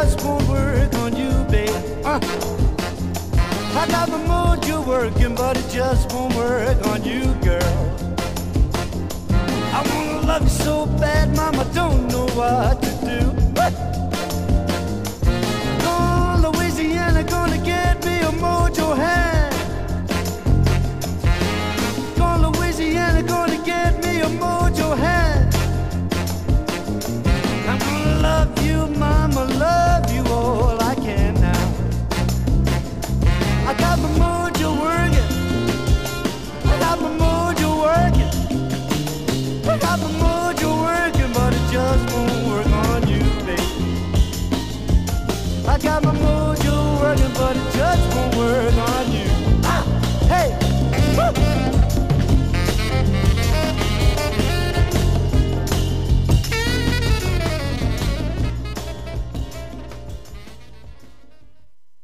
just won't work on you, babe. I got my mojo working, but it just won't work on you, girl. I wanna love you so bad, mama, don't know what to do. Gone Louisiana, gonna get me a mojo hand. Gone Louisiana, gonna get me a mojo hand. I'm gonna love you, mama, love you all I can now. I got my mojo working. I got my mojo working. I got my mojo working, but it just won't work on you, baby. I got my mojo working, but it just won't work on you.